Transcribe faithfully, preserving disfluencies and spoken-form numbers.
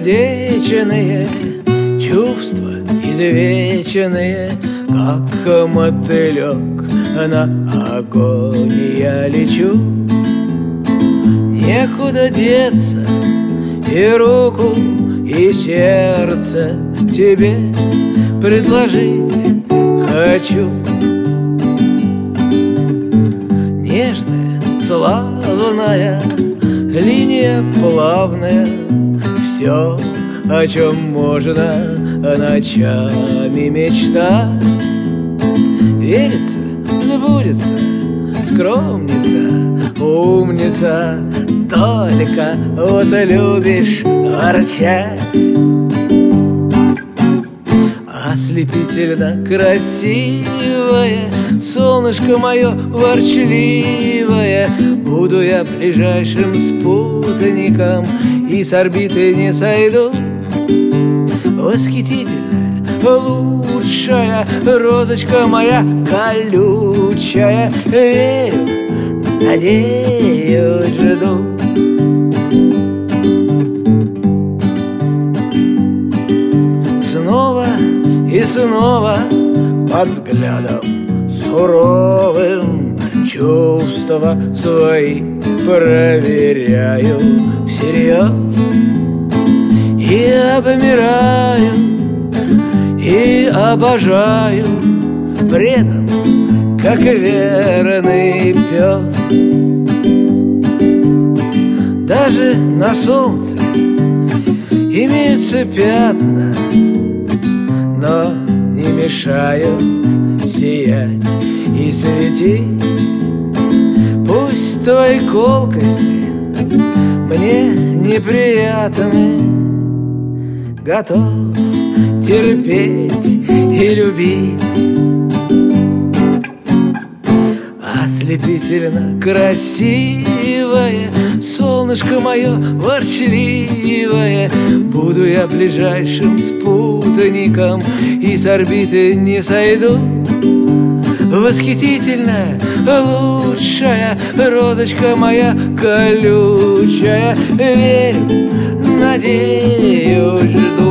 сердечные чувства извеченные, как мотылек на огонь я лечу. Некуда деться, и руку, и сердце тебе предложить хочу. Нежная, славная, линия плавная, все, о чем можно ночами мечтать. Верится, сбудется, скромница, умница, только вот любишь ворчать. Ослепительно красивое солнышко мое ворчливое, буду я ближайшим спутником и с орбиты не сойду. Восхитительная, лучшая розочка моя колючая, верю, надеюсь, жду. Снова и снова под взглядом суровым чувства свои проверяю всерьез. И обмираю, и обожаю, предан, как верный пес. Даже на солнце имеются пятна, но не мешают сиять и светить. Пусть твои колкости мне неприятны, готов терпеть и любить. Ослепительно красивое солнышко мое ворчливое, буду я ближайшим спутником и с орбиты не сойду. Восхитительная, лучшая розочка моя колючая, верю, надеюсь, жду.